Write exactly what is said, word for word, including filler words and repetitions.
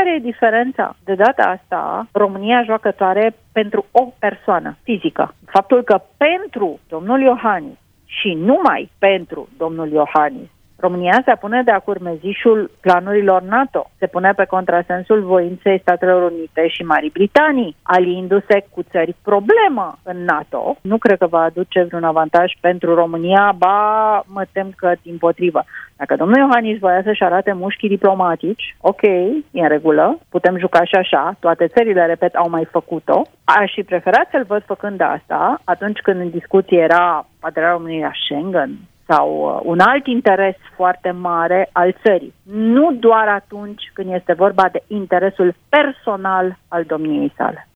care e diferența? De data asta, România joacă pentru o persoană fizică. Faptul că pentru domnul Iohannis și numai pentru domnul Iohannis, România se pune de-a curmezișul planurilor NATO, se pune pe contrasensul voinței Statelor Unite și Marii Britanii, aliindu-se cu țări problemă în NATO. Nu cred că va aduce vreun avantaj pentru România, ba mă tem că dimpotrivă. Dacă domnul Iohannis voia să-și arate mușchii diplomatici, ok, e în regulă, putem juca și așa, toate țările, repet, au mai făcut-o. Aș fi preferat să-l văd făcând asta atunci când în discuție era aderarea României la Schengen sau un alt interes foarte mare al țării. Nu doar atunci când este vorba de interesul personal al domniei sale.